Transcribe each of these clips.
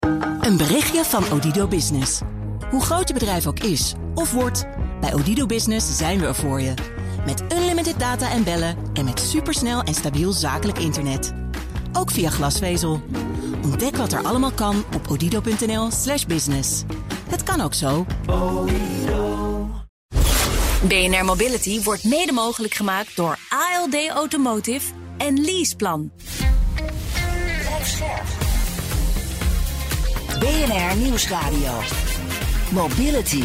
Een berichtje van Odido Business. Hoe groot je bedrijf ook is of wordt, bij Odido Business zijn we er voor je. Met unlimited data en bellen en met supersnel en stabiel zakelijk internet. Ook via glasvezel. Ontdek wat er allemaal kan op odido.nl/business. Het kan ook zo. BNR Mobility wordt mede mogelijk gemaakt door ALD Automotive en Leaseplan. BNR Nieuwsradio. Mobility.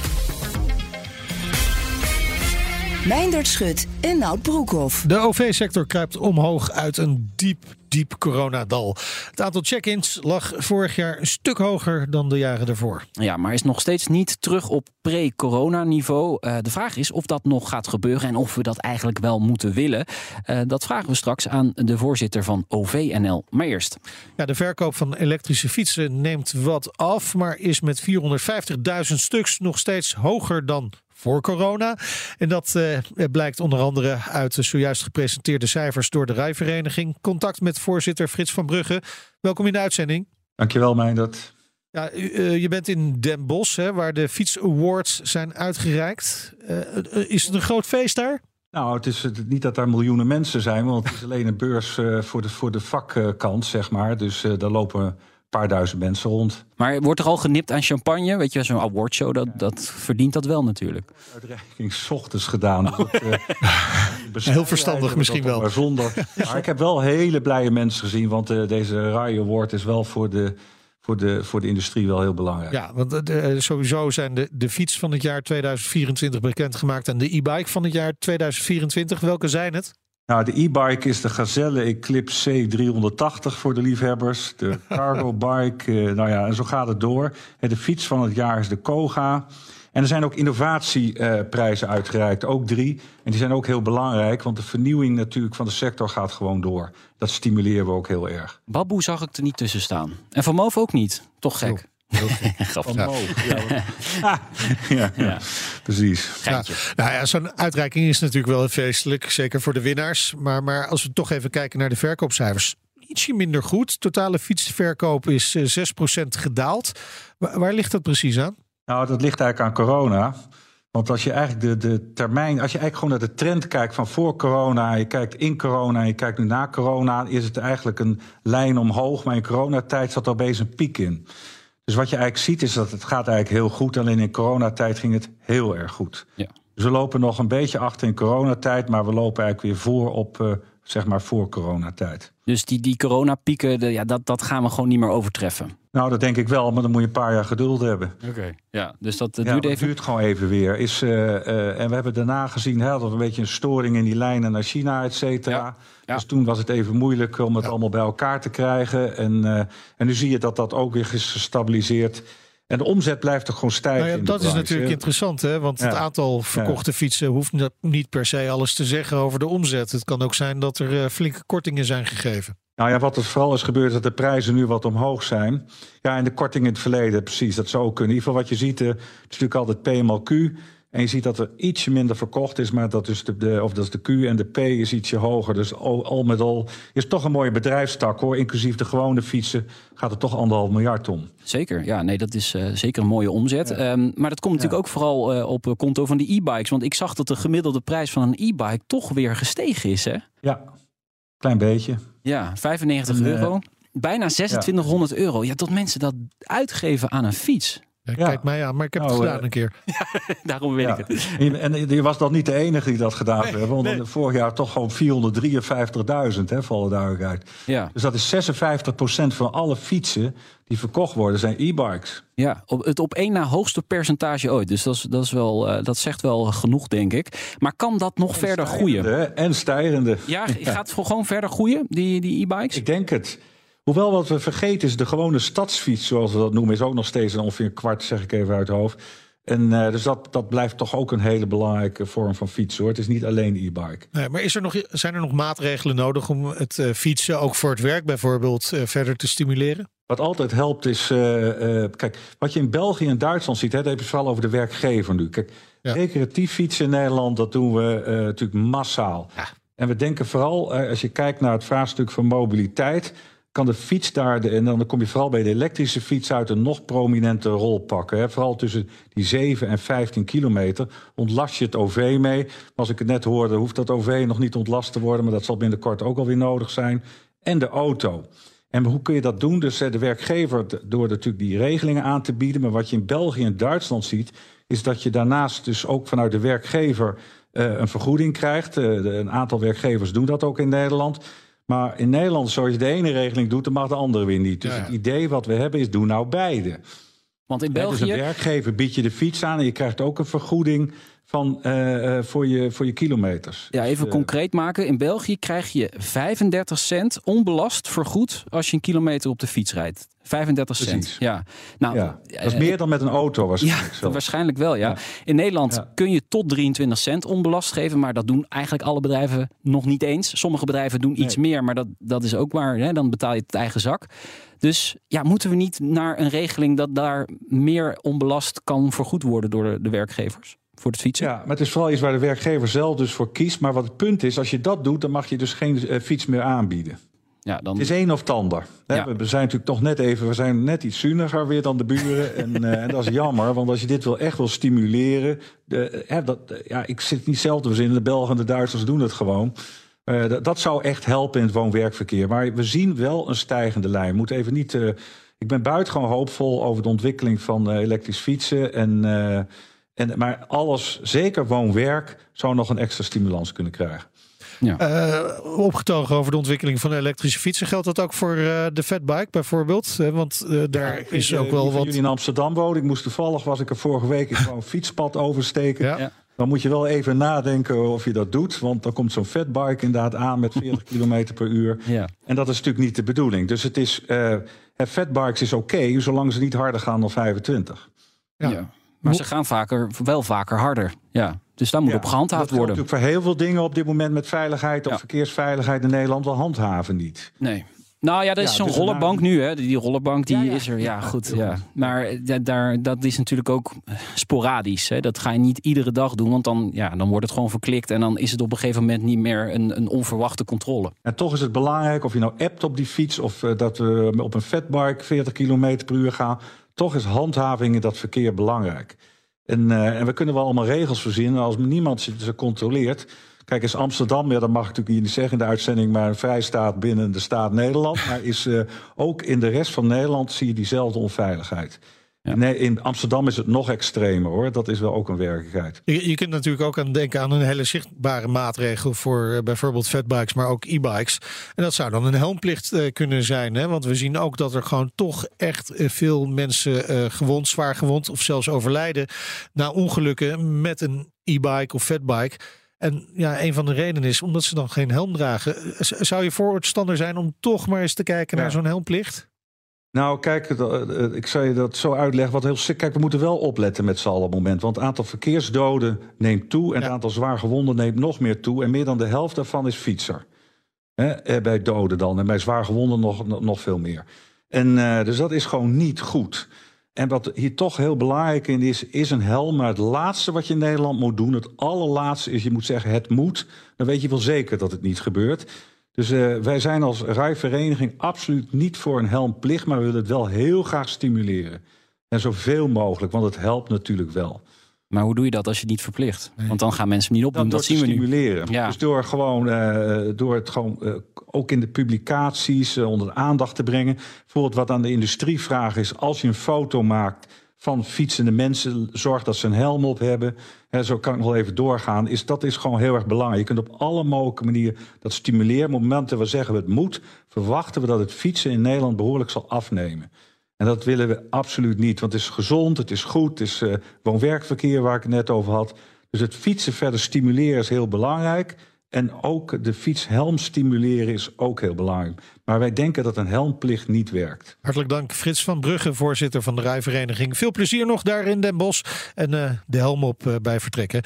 Meindert Schut en Nout Broekhoff. De OV-sector kruipt omhoog uit een diep coronadal. Het aantal check-ins lag vorig jaar een stuk hoger dan de jaren daarvoor. Ja, maar is nog steeds niet terug op pre-corona-niveau. De vraag is of dat nog gaat gebeuren en of we dat eigenlijk wel moeten willen. Dat vragen we straks aan de voorzitter van OVNL. Maar eerst. Ja, de verkoop van elektrische fietsen neemt wat af, maar is met 450.000 stuks nog steeds hoger dan voor corona. En dat blijkt onder andere uit de zojuist gepresenteerde cijfers door de Rijvereniging. Contact met voorzitter Frits van Brugge. Welkom in de uitzending. Dankjewel, Meindert. Ja, je bent in Den Bosch, waar de Fiets Awards zijn uitgereikt. Is het een groot feest daar? Nou, het is niet dat daar miljoenen mensen zijn, want het is alleen een beurs voor de vakkant, zeg maar. Dus daar lopen een paar duizend mensen rond. Maar wordt er al genipt aan champagne? Weet je, zo'n awardshow, dat verdient dat wel natuurlijk. Uitreiking 's ochtends gedaan. Dus heel verstandig misschien wel. Maar zonder. Maar ik heb wel hele blije mensen gezien, want deze Rai Award is wel voor de industrie wel heel belangrijk. Ja, want sowieso zijn de fiets van het jaar 2024 bekendgemaakt en de e-bike van het jaar 2024. Welke zijn het? Nou, de e-bike is de Gazelle Eclipse C380 voor de liefhebbers. De cargo bike, en zo gaat het door. De fiets van het jaar is de Koga. En er zijn ook innovatieprijzen uitgereikt, ook 3. En die zijn ook heel belangrijk, want de vernieuwing natuurlijk van de sector gaat gewoon door. Dat stimuleren we ook heel erg. Baboe zag ik er niet tussen staan. En Van Moof ook niet. Toch gek. Ja, precies. Ja, nou ja, zo'n uitreiking is natuurlijk wel feestelijk, zeker voor de winnaars. Maar als we toch even kijken naar de verkoopcijfers, ietsje minder goed. Totale fietsverkoop is 6% gedaald. Waar ligt dat precies aan? Nou, dat ligt eigenlijk aan corona. Want als je eigenlijk de termijn, als je eigenlijk gewoon naar de trend kijkt van voor corona, je kijkt in corona en je kijkt nu na corona, is het eigenlijk een lijn omhoog. Maar in coronatijd zat er opeens een piek in. Dus wat je eigenlijk ziet is dat het gaat eigenlijk heel goed. Alleen in coronatijd ging het heel erg goed. Ja. Dus we lopen nog een beetje achter in coronatijd, maar we lopen eigenlijk weer voor op, voor coronatijd. Dus die coronapieken, dat gaan we gewoon niet meer overtreffen? Nou, dat denk ik wel, maar dan moet je een paar jaar geduld hebben. Oké. Ja, dus dat duurt even. Het duurt gewoon even weer. En we hebben daarna gezien dat er een beetje een storing in die lijnen naar China, et cetera. Ja. Dus toen was het even moeilijk om het allemaal bij elkaar te krijgen. En nu zie je dat ook weer is gestabiliseerd. En de omzet blijft toch gewoon stijgen. Nou ja, dat is natuurlijk interessant, hè? Want het aantal verkochte fietsen hoeft niet per se alles te zeggen over de omzet. Het kan ook zijn dat er flinke kortingen zijn gegeven. Nou ja, wat er vooral is gebeurd, is dat de prijzen nu wat omhoog zijn. Ja, en de korting in het verleden, precies, dat zou ook kunnen. In ieder geval wat je ziet, het is natuurlijk altijd PMLQ. En je ziet dat er ietsje minder verkocht is, maar dat is dat is de Q en de P is ietsje hoger. Dus al met al is toch een mooie bedrijfstak, hoor. Inclusief de gewone fietsen gaat er toch 1,5 miljard om. Zeker, ja, nee, dat is zeker een mooie omzet. Ja. Maar dat komt natuurlijk ook vooral op konto van de e-bikes. Want ik zag dat de gemiddelde prijs van een e-bike toch weer gestegen is, hè? Ja, klein beetje. Ja, €95. Bijna €2600. Ja, dat mensen dat uitgeven aan een fiets. Ja, kijk mij aan, maar ik heb het gedaan een keer. Daarom weet ik het. En je was dan niet de enige die dat gedaan heeft. Want vorig jaar toch gewoon 453.000, voor alle duidelijkheid. Ja. Dus dat is 56% van alle fietsen die verkocht worden, zijn e-bikes. Ja, het op één na hoogste percentage ooit. Dus dat zegt wel genoeg, denk ik. Maar kan dat nog verder groeien? En stijgende. Ja, gaat het gewoon verder groeien, die e-bikes? Ik denk het. Hoewel wat we vergeten is, de gewone stadsfiets, zoals we dat noemen, is ook nog steeds ongeveer een kwart, zeg ik even uit het hoofd. En dus dat blijft toch ook een hele belangrijke vorm van fietsen, hoor. Het is niet alleen e-bike. Nee, maar zijn er nog maatregelen nodig om het fietsen, ook voor het werk bijvoorbeeld, verder te stimuleren? Wat altijd helpt is, kijk, wat je in België en Duitsland ziet, dat heb je vooral over de werkgever nu. Kijk, recreatief fietsen in Nederland, dat doen we natuurlijk massaal. Ja. En we denken vooral, als je kijkt naar het vraagstuk van mobiliteit, kan de fiets daar, en dan kom je vooral bij de elektrische fiets uit, een nog prominente rol pakken. Hè. Vooral tussen die 7 en 15 kilometer ontlast je het OV mee. Maar als ik het net hoorde, hoeft dat OV nog niet ontlast te worden, maar dat zal binnenkort ook alweer nodig zijn. En de auto. En hoe kun je dat doen? Dus de werkgever, door natuurlijk die regelingen aan te bieden. Maar wat je in België en Duitsland ziet, is dat je daarnaast dus ook vanuit de werkgever een vergoeding krijgt. Een aantal werkgevers doen dat ook in Nederland. Maar in Nederland, zoals je de ene regeling doet, dan mag de andere weer niet. Dus het idee wat we hebben is, doe nou beide. Want in België... Dus een werkgever biedt je de fiets aan en je krijgt ook een vergoeding voor je kilometers. Ja, even concreet maken. In België krijg je 35 cent onbelast vergoed als je een kilometer op de fiets rijdt. 35 cent. Precies. Ja. Nou, dat is meer dan met een auto waarschijnlijk. Ja, waarschijnlijk wel, ja. In Nederland kun je tot 23 cent onbelast geven, maar dat doen eigenlijk alle bedrijven nog niet eens. Sommige bedrijven doen iets meer, maar dat is ook waar. Hè? Dan betaal je het eigen zak. Dus moeten we niet naar een regeling dat daar meer onbelast kan vergoed worden door de werkgevers? Voor het fietsen? Ja, maar het is vooral iets waar de werkgever zelf dus voor kiest. Maar wat het punt is, als je dat doet, dan mag je dus geen fiets meer aanbieden. Ja, dan... Het is een of het ander. Ja. We zijn natuurlijk we zijn net iets zuiniger weer dan de buren. En dat is jammer, want als je dit echt wil stimuleren... ik zit niet zelf te verzinnen, de Belgen en de Duitsers doen het gewoon. Dat zou echt helpen in het woon-werkverkeer. Maar we zien wel een stijgende lijn. Moet even niet... ik ben buitengewoon hoopvol over de ontwikkeling van elektrisch fietsen. Maar alles, zeker woon-werk, zou nog een extra stimulans kunnen krijgen. Ja. Opgetogen over de ontwikkeling van de elektrische fietsen. Geldt dat ook voor de fatbike bijvoorbeeld? Want daar is ook wel wat... jullie in Amsterdam wonen. Was ik er vorige week gewoon een fietspad oversteken. Ja. Dan moet je wel even nadenken of je dat doet. Want dan komt zo'n fatbike inderdaad aan met 40 km per uur. Ja. En dat is natuurlijk niet de bedoeling. Dus het is... fatbikes is oké, zolang ze niet harder gaan dan 25. Ja. Maar ze gaan wel vaker harder. Ja. Dus daar moet op gehandhaafd worden. Dat natuurlijk voor heel veel dingen op dit moment met veiligheid of verkeersveiligheid in Nederland wel handhaven niet. Nee. Nou ja, dat is zo'n rollerbank nu. Hè. Die rollerbank die is er. Ja, goed. Ja. Maar dat is natuurlijk ook sporadisch. Hè. Dat ga je niet iedere dag doen. Want dan wordt het gewoon verklikt. En dan is het op een gegeven moment niet meer een onverwachte controle. En toch is het belangrijk of je nou appt op die fiets... of dat we op een fatbike 40 km per uur gaan. Toch is handhaving in dat verkeer belangrijk. En we kunnen wel allemaal regels verzinnen. Als niemand ze controleert... Kijk, is Amsterdam, dat mag ik natuurlijk hier niet zeggen in de uitzending... maar een vrijstaat binnen de staat Nederland. Maar ook in de rest van Nederland zie je diezelfde onveiligheid. Ja. Nee, in Amsterdam is het nog extremer, hoor. Dat is wel ook een werkelijkheid. Je kunt natuurlijk ook denken aan een hele zichtbare maatregel... voor bijvoorbeeld fatbikes, maar ook e-bikes. En dat zou dan een helmplicht kunnen zijn. Hè? Want we zien ook dat er gewoon toch echt veel mensen zwaar gewond... of zelfs overlijden na ongelukken met een e-bike of fatbike... En een van de redenen is omdat ze dan geen helm dragen. Zou je voorstander zijn om toch maar eens te kijken naar zo'n helmplicht? Nou, kijk, ik zou je dat zo uitleggen. Kijk, we moeten wel opletten met z'n allen op het moment. Want het aantal verkeersdoden neemt toe... en het aantal zwaar gewonden neemt nog meer toe. En meer dan de helft daarvan is fietser. Bij doden dan. En bij zwaar gewonden nog veel meer. Dus dat is gewoon niet goed. En wat hier toch heel belangrijk in is een helm. Maar het laatste wat je in Nederland moet doen... het allerlaatste is, je moet zeggen het moet. Dan weet je wel zeker dat het niet gebeurt. Dus wij zijn als rijvereniging absoluut niet voor een helmplicht... maar we willen het wel heel graag stimuleren. En zoveel mogelijk, want het helpt natuurlijk wel. Maar hoe doe je dat als je het niet verplicht? Want dan gaan mensen niet opdoen, dat zien we nu. Stimuleren. Ja. Dus door het gewoon ook in de publicaties onder de aandacht te brengen. Bijvoorbeeld wat aan de industrie vraag is... als je een foto maakt van fietsende mensen... zorg dat ze een helm op hebben. Zo kan ik nog wel even doorgaan. Dat is gewoon heel erg belangrijk. Je kunt op alle mogelijke manieren dat stimuleren. Op het moment dat we zeggen het moet... verwachten we dat het fietsen in Nederland behoorlijk zal afnemen. En dat willen we absoluut niet. Want het is gezond, het is goed, het is woon-werkverkeer waar ik het net over had. Dus het fietsen verder stimuleren is heel belangrijk. En ook de fietshelm stimuleren is ook heel belangrijk. Maar wij denken dat een helmplicht niet werkt. Hartelijk dank Frits van Brugge, voorzitter van de rijvereniging. Veel plezier nog daar in Den Bosch. En de helm op bij vertrekken.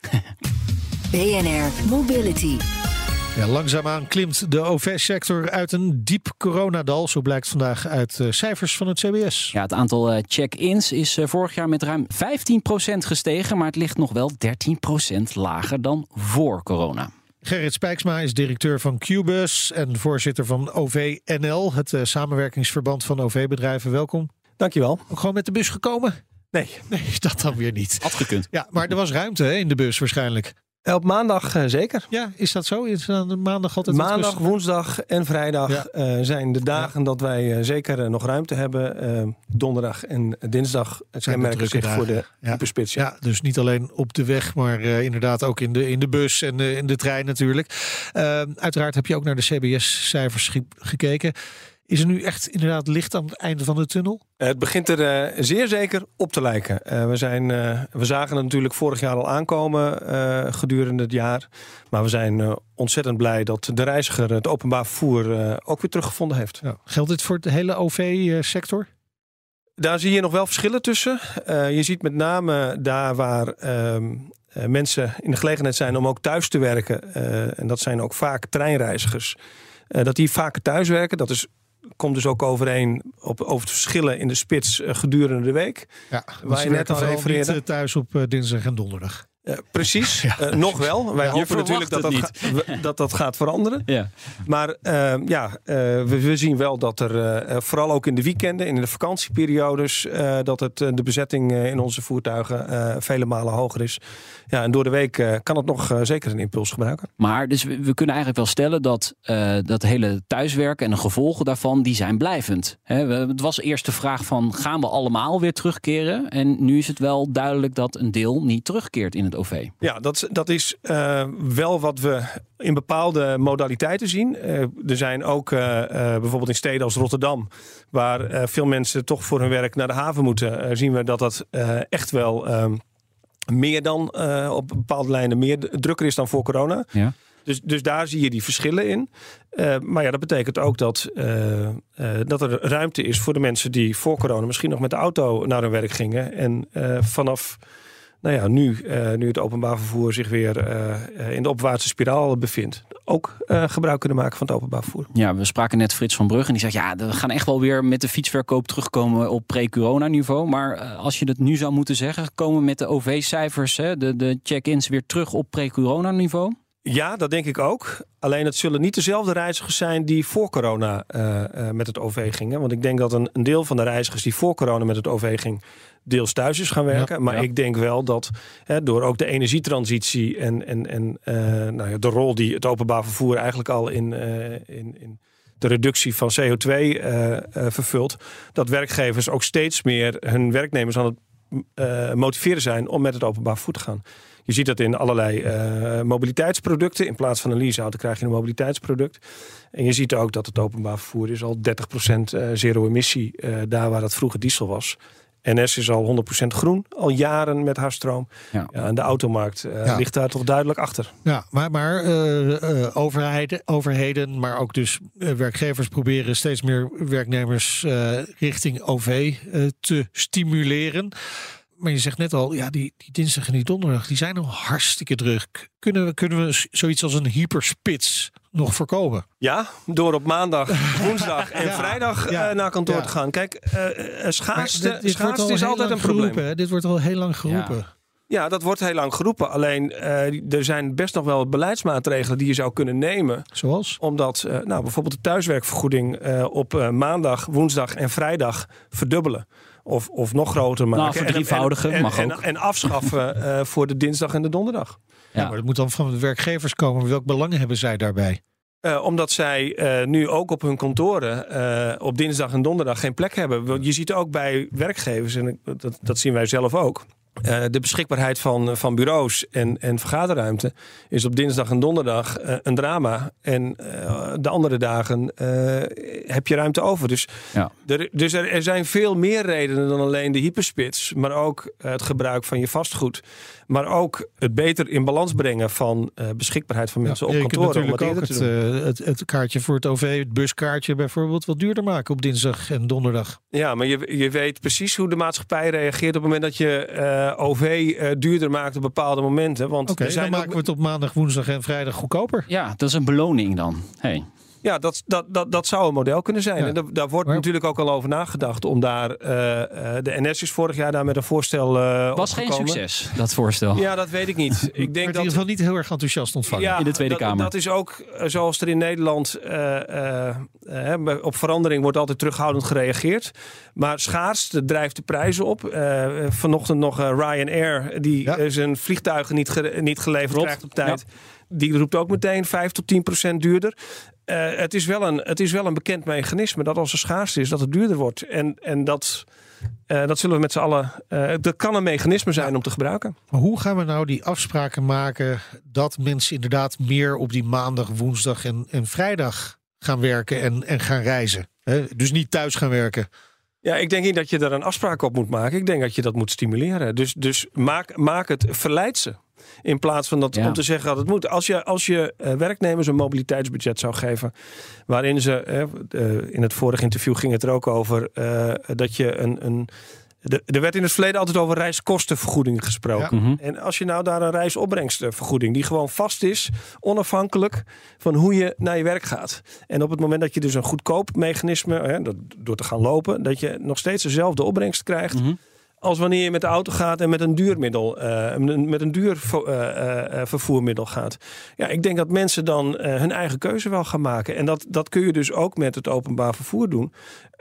BNR Mobility. Ja, langzaamaan klimt de OV-sector uit een diep coronadal. Zo blijkt vandaag uit cijfers van het CBS. Ja, het aantal check-ins is vorig jaar met ruim 15% gestegen. Maar het ligt nog wel 13% lager dan voor corona. Gerrit Spijksma is directeur van Qbus en voorzitter van OV-NL, het samenwerkingsverband van OV-bedrijven. Welkom. Dankjewel. Ook gewoon met de bus gekomen? Nee, dat dan weer niet. Had gekund. Ja, maar er was ruimte in de bus waarschijnlijk. Op maandag zeker. Ja, is dat zo? Is dan maandag altijd maandag, woensdag en vrijdag zijn de dagen dat wij zeker nog ruimte hebben. Donderdag en dinsdag kenmerken zich voor de hyperspits. Ja, dus niet alleen op de weg, maar inderdaad ook in de bus en in de trein natuurlijk. Uiteraard heb je ook naar de CBS-cijfers gekeken. Is er nu echt inderdaad licht aan het einde van de tunnel? Het begint er zeer zeker op te lijken. We zagen het natuurlijk vorig jaar al aankomen gedurende het jaar. Maar we zijn ontzettend blij dat de reiziger het openbaar vervoer ook weer teruggevonden heeft. Ja. Geldt dit voor de hele OV-sector? Daar zie je nog wel verschillen tussen. Je ziet met name daar waar mensen in de gelegenheid zijn om ook thuis te werken. En dat zijn ook vaak treinreizigers. Dat die vaker thuis werken, komt dus ook overeen over het verschillen in de spits gedurende de week. Ja, waar je net al refereerde. Niet thuis op dinsdag en donderdag. Precies, nog wel. Wij hopen natuurlijk dat gaat veranderen. Ja. Maar we zien wel dat er vooral ook in de weekenden, in de vakantieperiodes, dat de bezetting in onze voertuigen vele malen hoger is. Ja, en door de week kan het nog zeker een impuls gebruiken. Maar dus we kunnen eigenlijk wel stellen dat dat hele thuiswerken en de gevolgen daarvan, die zijn blijvend. Het was eerst de vraag van, gaan we allemaal weer terugkeren? En nu is het wel duidelijk dat een deel niet terugkeert in het OV. Ja, dat is wel wat we in bepaalde modaliteiten zien. Er zijn ook bijvoorbeeld in steden als Rotterdam, waar veel mensen toch voor hun werk naar de haven moeten, zien we dat echt wel meer dan op bepaalde lijnen meer drukker is dan voor corona. Ja. Dus daar zie je die verschillen in. Maar ja, dat betekent ook dat er ruimte is voor de mensen die voor corona misschien nog met de auto naar hun werk gingen. En vanaf nu het openbaar vervoer zich weer in de opwaartse spiraal bevindt, ook gebruik kunnen maken van het openbaar vervoer. Ja, we spraken net Frits van Brugge en die zegt, we gaan echt wel weer met de fietsverkoop terugkomen op pre-corona niveau. Maar als je het nu zou moeten zeggen, komen met de OV-cijfers, de check-ins weer terug op pre-corona niveau? Ja, dat denk ik ook. Alleen het zullen niet dezelfde reizigers zijn die voor corona met het OV gingen. Want ik denk dat een deel van de reizigers die voor corona met het OV ging, deels thuis is gaan werken. Ja, maar ik denk wel dat door ook de energietransitie en de rol die het openbaar vervoer eigenlijk al in de reductie van CO2 vervult, dat werkgevers ook steeds meer hun werknemers aan het motiveren zijn om met het openbaar vervoer te gaan. Je ziet dat in allerlei mobiliteitsproducten. In plaats van een leaseauto krijg je een mobiliteitsproduct. En je ziet ook dat het openbaar vervoer is al 30% zero emissie. Daar waar dat vroeger diesel was. NS is al 100% groen, al jaren met haar stroom. Ja. Ja, en de automarkt ligt daar toch duidelijk achter. Ja, maar overheden, maar ook dus werkgevers proberen steeds meer werknemers richting OV te stimuleren. Maar je zegt net al, die dinsdag en die donderdag, die zijn al hartstikke druk. Kunnen we zoiets als een hyperspits nog voorkomen? Ja, door op maandag, woensdag en vrijdag naar kantoor te gaan. Kijk, schaarste is altijd een probleem. Dit wordt al heel lang geroepen. Ja, dat wordt heel lang geroepen. Alleen er zijn best nog wel beleidsmaatregelen die je zou kunnen nemen. Zoals? Omdat bijvoorbeeld de thuiswerkvergoeding op maandag, woensdag en vrijdag verdubbelen. Of nog groter maken. Verdrievoudigen mag ook. En afschaffen voor de dinsdag en de donderdag. Ja, maar dat moet dan van de werkgevers komen. Welk belang hebben zij daarbij? Omdat zij nu ook op hun kantoren op dinsdag en donderdag geen plek hebben. Je ziet ook bij werkgevers, en dat zien wij zelf ook, de beschikbaarheid van bureaus en vergaderruimte is op dinsdag en donderdag een drama. En de andere dagen heb je ruimte over. Dus er zijn veel meer redenen dan alleen de hyperspits. Maar ook het gebruik van je vastgoed. Maar ook het beter in balans brengen van beschikbaarheid van mensen op kantoor. Je kunt natuurlijk ook het kaartje voor het OV, het buskaartje bijvoorbeeld, wat duurder maken op dinsdag en donderdag. Ja, maar je weet precies hoe de maatschappij reageert op het moment dat je OV duurder maakt op bepaalde momenten. Want dan maken we het op maandag, woensdag en vrijdag goedkoper. Ja, dat is een beloning dan. Hey. Ja, dat zou een model kunnen zijn. Ja. En daar wordt natuurlijk ook al over nagedacht om daar... de NS is vorig jaar daar met een voorstel was opgekomen. geen succes, dat voorstel. Ja, dat weet ik niet. Ik denk in ieder geval niet heel erg enthousiast ontvangen. In de Tweede Kamer. Dat is ook zoals er in Nederland op verandering wordt altijd terughoudend gereageerd. Maar schaars, dat drijft de prijzen op. Vanochtend nog Ryanair, die zijn vliegtuigen niet geleverd krijgt op tijd. Ja. Die roept ook meteen 5 tot 10% duurder. Het is wel een bekend mechanisme dat als er schaarste is, dat het duurder wordt. En dat zullen we met z'n allen... dat kan een mechanisme zijn om te gebruiken. Maar hoe gaan we nou die afspraken maken dat mensen inderdaad meer op die maandag, woensdag en vrijdag gaan werken en gaan reizen? Dus niet thuis gaan werken. Ja, ik denk niet dat je daar een afspraak op moet maken. Ik denk dat je dat moet stimuleren. Dus maak het, verleid ze. In plaats van dat om te zeggen dat het moet. Als je werknemers een mobiliteitsbudget zou geven, waarin ze, in het vorige interview ging het er ook over, dat je er werd in het verleden altijd over reiskostenvergoeding gesproken. Ja. En als je nou daar een reisopbrengstvergoeding die gewoon vast is, onafhankelijk van hoe je naar je werk gaat. En op het moment dat je dus een goedkoop mechanisme, door te gaan lopen, dat je nog steeds dezelfde opbrengst krijgt. Als wanneer je met de auto gaat en met een duurmiddel, vervoermiddel gaat. Ja, ik denk dat mensen dan hun eigen keuze wel gaan maken. En dat kun je dus ook met het openbaar vervoer doen.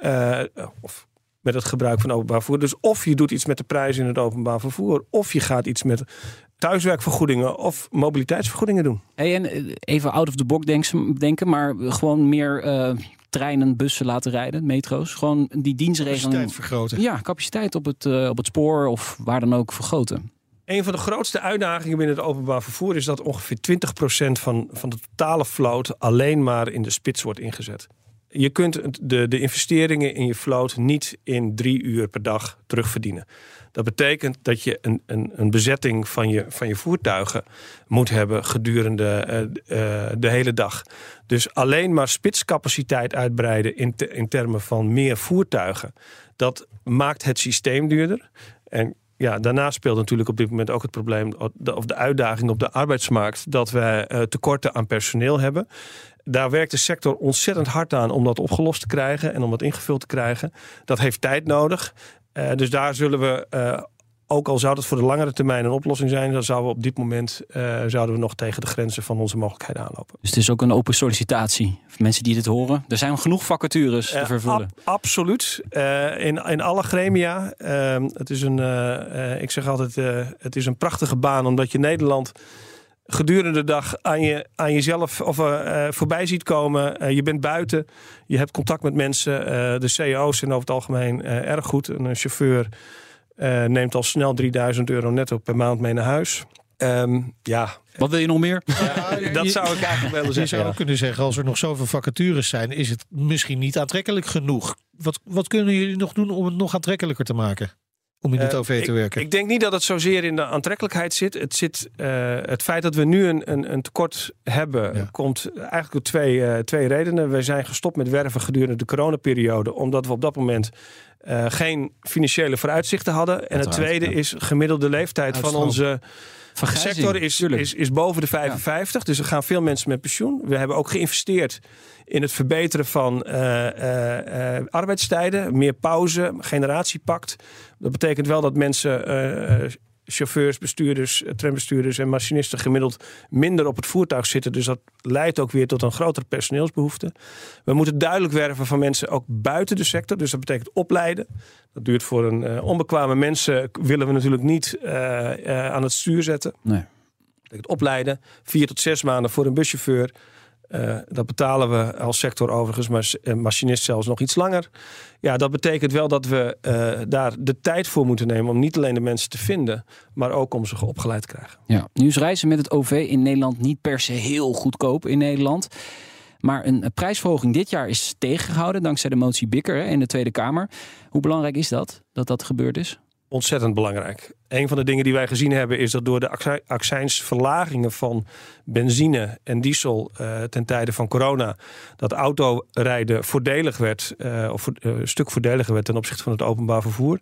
Of met het gebruik van openbaar vervoer. Dus of je doet iets met de prijzen in het openbaar vervoer, of je gaat iets met thuiswerkvergoedingen of mobiliteitsvergoedingen doen. Hey, en even out of the box denken, maar gewoon meer treinen, bussen laten rijden, metro's. Gewoon die dienstregeling. Capaciteit vergroten. Ja, capaciteit op het spoor of waar dan ook vergroten. Een van de grootste uitdagingen binnen het openbaar vervoer is dat ongeveer 20% van de totale vloot alleen maar in de spits wordt ingezet. Je kunt de investeringen in je vloot niet in 3 uur per dag terugverdienen. Dat betekent dat je een bezetting van je voertuigen moet hebben gedurende de hele dag. Dus alleen maar spitscapaciteit uitbreiden in termen van meer voertuigen, dat maakt het systeem duurder. En ja, daarnaast speelt natuurlijk op dit moment ook het probleem of de uitdaging op de arbeidsmarkt dat we tekorten aan personeel hebben. Daar werkt de sector ontzettend hard aan om dat opgelost te krijgen en om dat ingevuld te krijgen. Dat heeft tijd nodig. Dus daar zullen we, ook al zou dat voor de langere termijn een oplossing zijn, dan zouden we op dit moment zouden we nog tegen de grenzen van onze mogelijkheden aanlopen. Dus het is ook een open sollicitatie. Voor mensen die dit horen, er zijn genoeg vacatures te vervullen. Absoluut. In alle gremia. Het is ik zeg altijd, het is een prachtige baan, omdat je Nederland gedurende de dag aan jezelf voorbij ziet komen. Je bent buiten, je hebt contact met mensen. De CEO's zijn over het algemeen erg goed. Een chauffeur neemt al snel €3.000 netto per maand mee naar huis. Wat wil je nog meer? Dat zou ik eigenlijk willen zeggen. Je zou ook kunnen zeggen, als er nog zoveel vacatures zijn, is het misschien niet aantrekkelijk genoeg. Wat kunnen jullie nog doen om het nog aantrekkelijker te maken? Om in het OV te werken? Ik denk niet dat het zozeer in de aantrekkelijkheid zit. Het feit dat we nu een tekort hebben, komt eigenlijk door twee redenen. We zijn gestopt met werven gedurende de coronaperiode, omdat we op dat moment geen financiële vooruitzichten hadden. En het tweede is gemiddelde leeftijd van onze sector is boven de 55. Dus er gaan veel mensen met pensioen. We hebben ook geïnvesteerd in het verbeteren van arbeidstijden. Meer pauze, generatiepact. Dat betekent wel dat mensen, chauffeurs, bestuurders, trambestuurders en machinisten gemiddeld minder op het voertuig zitten. Dus dat leidt ook weer tot een grotere personeelsbehoefte. We moeten duidelijk werven van mensen ook buiten de sector. Dus dat betekent opleiden. Dat duurt voor een onbekwame mensen willen we natuurlijk niet aan het stuur zetten. Nee. Dat betekent opleiden. 4 tot 6 maanden voor een buschauffeur. Dat betalen we als sector overigens, maar machinist zelfs nog iets langer. Ja, dat betekent wel dat we daar de tijd voor moeten nemen om niet alleen de mensen te vinden, maar ook om ze opgeleid te krijgen. Ja, nu is reizen met het OV in Nederland niet per se heel goedkoop in Nederland. Maar een prijsverhoging dit jaar is tegengehouden dankzij de motie Bikker in de Tweede Kamer. Hoe belangrijk is dat gebeurd is? ontzettend belangrijk. Een van de dingen die wij gezien hebben is dat door de accijnsverlagingen van benzine en diesel ten tijde van corona, dat autorijden voordelig werd, een stuk voordeliger werd ten opzichte van het openbaar vervoer.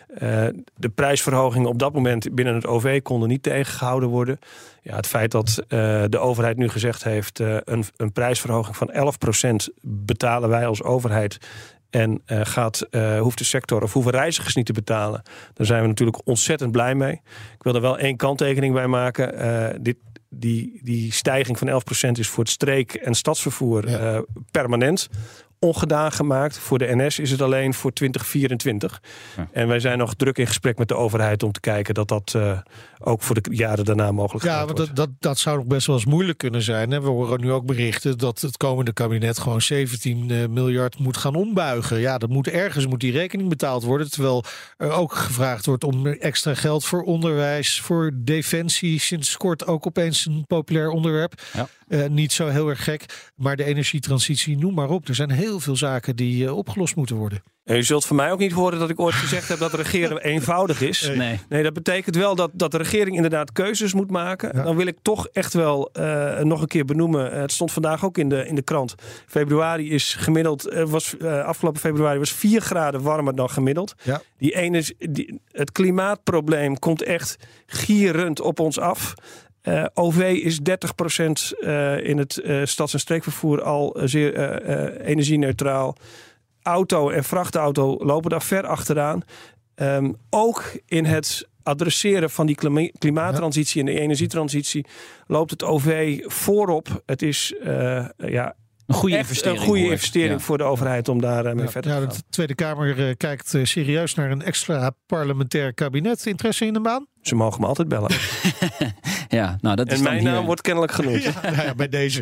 De prijsverhogingen op dat moment binnen het OV konden niet tegengehouden worden. Ja, het feit dat de overheid nu gezegd heeft een prijsverhoging van 11% betalen wij als overheid. En hoeft de sector of hoeven reizigers niet te betalen. Daar zijn we natuurlijk ontzettend blij mee. Ik wil er wel 1 kanttekening bij maken. Die stijging van 11% is voor het streek- en stadsvervoer permanent ongedaan gemaakt. Voor de NS is het alleen voor 2024. Ja. En wij zijn nog druk in gesprek met de overheid om te kijken dat ook voor de jaren daarna mogelijk wordt. Ja, dat zou nog best wel eens moeilijk kunnen zijn. Hè? We horen nu ook berichten dat het komende kabinet gewoon 17 miljard moet gaan ombuigen. Ja, ergens moet die rekening betaald worden. Terwijl er ook gevraagd wordt om extra geld voor onderwijs, voor defensie. Sinds kort ook opeens een populair onderwerp. Ja. Niet zo heel erg gek. Maar de energietransitie, noem maar op. Er zijn heel veel zaken die opgelost moeten worden. En je zult van mij ook niet horen dat ik ooit gezegd heb dat regeren eenvoudig is. Nee, dat betekent wel dat de regering inderdaad keuzes moet maken. Ja. Dan wil ik toch echt wel nog een keer benoemen. Het stond vandaag ook in de krant. Februari is gemiddeld, afgelopen februari was 4 graden warmer dan gemiddeld. Ja. Het klimaatprobleem komt echt gierend op ons af. OV is 30% in het stads- en streekvervoer al zeer energie-neutraal. Auto en vrachtauto lopen daar ver achteraan. Ook in het adresseren van die klimaattransitie en de energietransitie loopt het OV voorop. Het is een goede investering voor de overheid om daar mee verder te gaan. De Tweede Kamer kijkt serieus naar een extra parlementair kabinet. Interesse in de baan? Ze mogen me altijd bellen. Dat is en mijn naam wordt kennelijk genoemd. Ja, bij deze.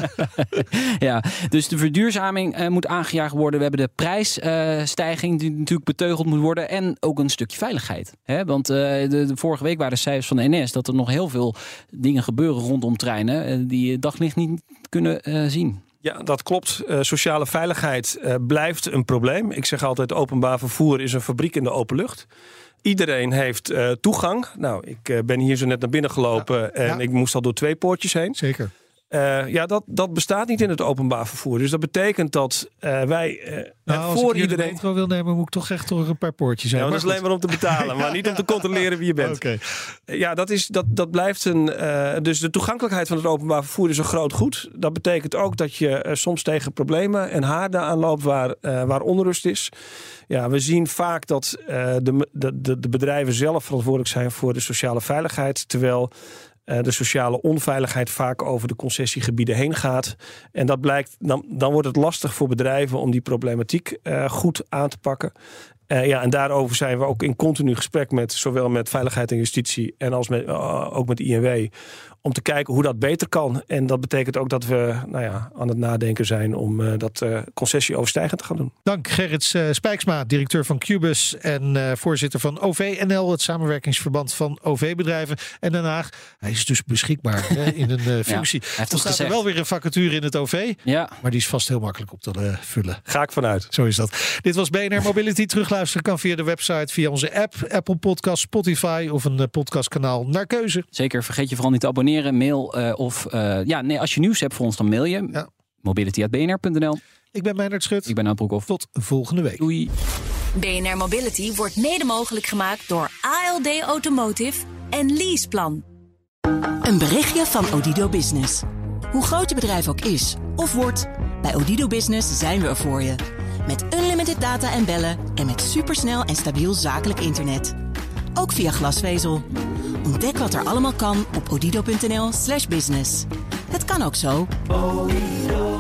Ja, dus de verduurzaming moet aangejaagd worden. We hebben de prijsstijging die natuurlijk beteugeld moet worden. En ook een stukje veiligheid. Want de vorige week waren de cijfers van de NS dat er nog heel veel dingen gebeuren rondom treinen die daglicht niet kunnen zien. Ja, dat klopt. Sociale veiligheid blijft een probleem. Ik zeg altijd, openbaar vervoer is een fabriek in de open lucht. Iedereen heeft toegang. Nou, ik ben hier zo net naar binnen gelopen en ik moest al door 2 poortjes heen. Zeker. Dat bestaat niet in het openbaar vervoer. Dus dat betekent dat wij als voor ik iedereen de metro wil nemen, moet ik toch echt door een paar poortjes zijn. Ja, dat is alleen maar om te betalen, maar niet om te controleren wie je bent. Okay. Dat blijft dus de toegankelijkheid van het openbaar vervoer is een groot goed. Dat betekent ook dat je soms tegen problemen en haarden aanloopt waar onrust is. Ja, we zien vaak dat de bedrijven zelf verantwoordelijk zijn voor de sociale veiligheid, terwijl de sociale onveiligheid vaak over de concessiegebieden heen gaat. En dat blijkt, dan wordt het lastig voor bedrijven om die problematiek goed aan te pakken. En daarover zijn we ook in continu gesprek zowel met Veiligheid en Justitie en ook met INW. Om te kijken hoe dat beter kan. En dat betekent ook dat we aan het nadenken zijn om dat concessie-overstijgend te gaan doen. Dank Gerrit Spijksma, directeur van Qbus en voorzitter van OV-NL, het samenwerkingsverband van OV-bedrijven. En Den Haag, hij is dus beschikbaar in een functie. Ja, er staat er wel weer een vacature in het OV, maar die is vast heel makkelijk op te vullen. Ga ik vanuit. Zo is dat. Dit was BNR Mobility. Terugluisteren kan via de website, via onze app, Apple Podcast, Spotify of een podcastkanaal naar keuze. Zeker, vergeet je vooral niet te abonneren. Mail als je nieuws hebt voor ons, dan mail je. Ja. Mobility@bnr.nl. Ik ben Meijnerd Schut. Ik ben Nout Broekhoff. Tot volgende week. Doei. BNR Mobility wordt mede mogelijk gemaakt door ALD Automotive en Leaseplan. Een berichtje van Odido Business. Hoe groot je bedrijf ook is of wordt, bij Odido Business zijn we er voor je. Met unlimited data en bellen en met supersnel en stabiel zakelijk internet. Ook via glasvezel. Ontdek wat er allemaal kan op odido.nl/business. Het kan ook zo.